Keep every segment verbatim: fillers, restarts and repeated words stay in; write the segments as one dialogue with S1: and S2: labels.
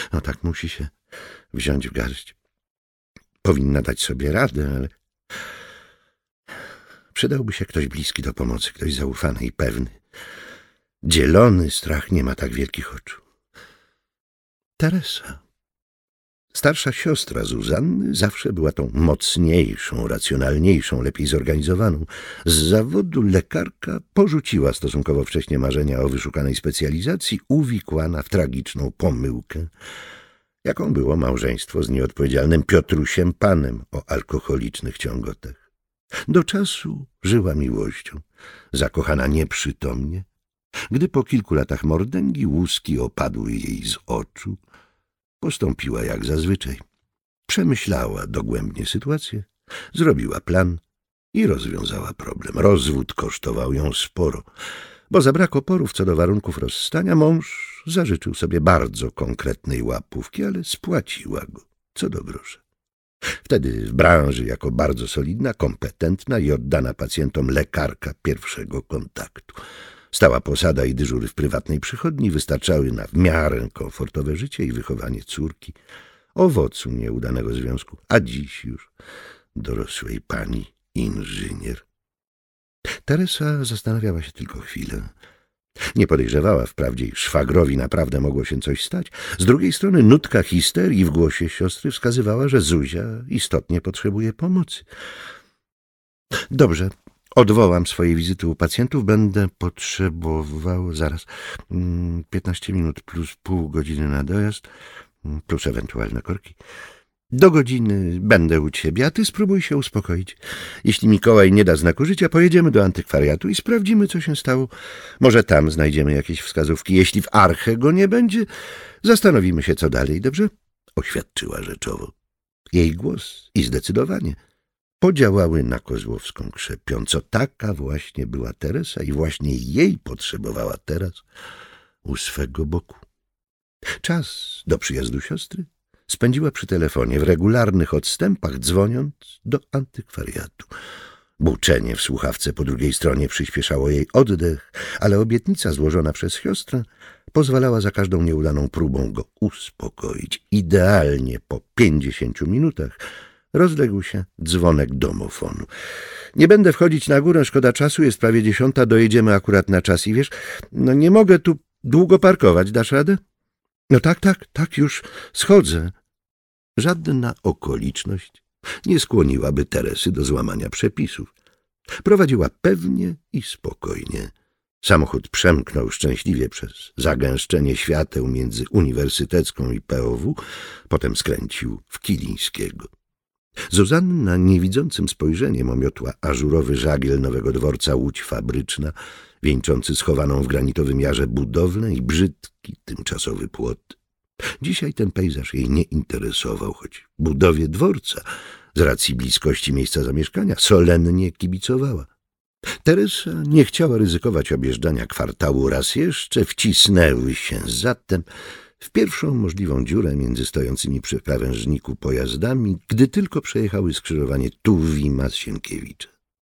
S1: No tak musi się wziąć w garść. Powinna dać sobie radę, ale przydałby się ktoś bliski do pomocy, ktoś zaufany i pewny. Dzielony strach nie ma tak wielkich oczu. Teresa, starsza siostra Zuzanny, zawsze była tą mocniejszą, racjonalniejszą, lepiej zorganizowaną. Z zawodu lekarka porzuciła stosunkowo wcześnie marzenia o wyszukanej specjalizacji, uwikłana w tragiczną pomyłkę, jaką było małżeństwo z nieodpowiedzialnym Piotrusiem Panem o alkoholicznych ciągotach. Do czasu żyła miłością, zakochana nieprzytomnie, gdy po kilku latach mordęgi łuski opadły jej z oczu, postąpiła jak zazwyczaj. Przemyślała dogłębnie sytuację, zrobiła plan i rozwiązała problem. Rozwód kosztował ją sporo, bo za brak oporów co do warunków rozstania mąż zażyczył sobie bardzo konkretnej łapówki, ale spłaciła go co do grosza. Wtedy w branży jako bardzo solidna, kompetentna i oddana pacjentom lekarka pierwszego kontaktu. Stała posada i dyżury w prywatnej przychodni wystarczały na w miarę komfortowe życie i wychowanie córki, owocu nieudanego związku, a dziś już dorosłej pani inżynier. Teresa zastanawiała się tylko chwilę. Nie podejrzewała wprawdzie, iż szwagrowi naprawdę mogło się coś stać. Z drugiej strony nutka histerii w głosie siostry wskazywała, że Zuzia istotnie potrzebuje pomocy. Dobrze, odwołam swoje wizyty u pacjentów. Będę potrzebował zaraz piętnaście minut plus pół godziny na dojazd, plus ewentualne korki. Do godziny będę u ciebie, a ty spróbuj się uspokoić. Jeśli Mikołaj nie da znaku życia, pojedziemy do antykwariatu i sprawdzimy, co się stało. Może tam znajdziemy jakieś wskazówki. Jeśli w Arche go nie będzie, zastanowimy się, co dalej, dobrze? Oświadczyła rzeczowo. Jej głos i zdecydowanie podziałały na Kozłowską krzepiąco. Taka właśnie była Teresa i właśnie jej potrzebowała teraz u swego boku. Czas do przyjazdu siostry spędziła przy telefonie, w regularnych odstępach dzwoniąc do antykwariatu. Buczenie w słuchawce po drugiej stronie przyspieszało jej oddech, ale obietnica złożona przez siostrę pozwalała za każdą nieudaną próbą go uspokoić. Idealnie po pięćdziesięciu minutach rozległ się dzwonek domofonu. Nie będę wchodzić na górę, szkoda czasu, jest prawie dziesiąta, dojedziemy akurat na czas i wiesz, no nie mogę tu długo parkować, dasz radę? No tak, tak, tak, już schodzę. Żadna okoliczność nie skłoniłaby Teresy do złamania przepisów. Prowadziła pewnie i spokojnie. Samochód przemknął szczęśliwie przez zagęszczenie świateł między Uniwersytecką i P O W, potem skręcił w Kilińskiego. Zuzanna niewidzącym spojrzeniem omiotła ażurowy żagiel nowego dworca Łódź Fabryczna, wieńczący schowaną w granitowym jarze budowlę i brzydki, tymczasowy płot. Dzisiaj ten pejzaż jej nie interesował, choć budowie dworca, z racji bliskości miejsca zamieszkania, solennie kibicowała. Teresa nie chciała ryzykować objeżdżania kwartału raz jeszcze, wcisnęły się zatem w pierwszą możliwą dziurę między stojącymi przy krawężniku pojazdami, gdy tylko przejechały skrzyżowanie Tuwima-Sienkiewicza.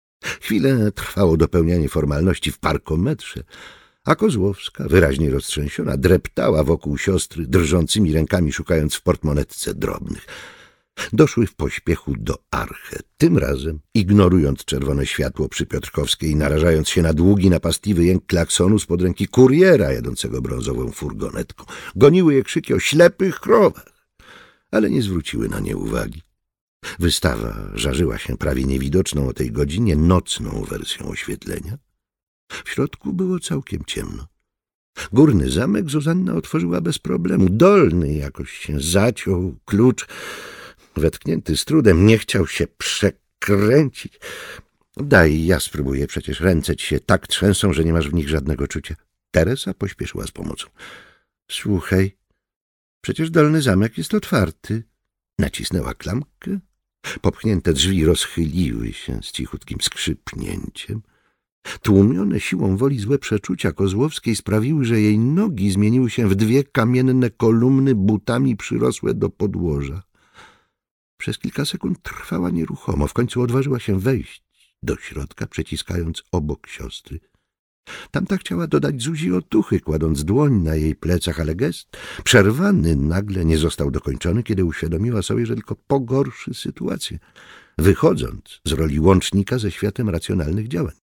S1: Chwilę trwało dopełnianie formalności w parkometrze, a Kozłowska, wyraźnie roztrzęsiona, dreptała wokół siostry, drżącymi rękami szukając w portmonetce drobnych. Doszły w pośpiechu do Arche, tym razem ignorując czerwone światło przy Piotrkowskiej i narażając się na długi, napastliwy jęk klaksonu spod ręki kuriera jadącego brązową furgonetką. Goniły je krzyki o ślepych krowach, ale nie zwróciły na nie uwagi. Wystawa żarzyła się prawie niewidoczną o tej godzinie nocną wersją oświetlenia. W środku było całkiem ciemno. Górny zamek Zuzanna otworzyła bez problemu. Dolny jakoś się zaciął, klucz wetknięty z trudem nie chciał się przekręcić. Daj, ja spróbuję, przecież ręce ci się tak trzęsą, że nie masz w nich żadnego czucia. Teresa pośpieszyła z pomocą. Słuchaj, przecież dolny zamek jest otwarty. Nacisnęła klamkę. Popchnięte drzwi rozchyliły się z cichutkim skrzypnięciem. Tłumione siłą woli złe przeczucia Kozłowskiej sprawiły, że jej nogi zmieniły się w dwie kamienne kolumny butami przyrosłe do podłoża. Przez kilka sekund trwała nieruchomo. W końcu odważyła się wejść do środka, przeciskając obok siostry. Tamta chciała dodać Zuzi otuchy, kładąc dłoń na jej plecach, ale gest przerwany nagle nie został dokończony, kiedy uświadomiła sobie, że tylko pogorszy sytuację, wychodząc z roli łącznika ze światem racjonalnych działań.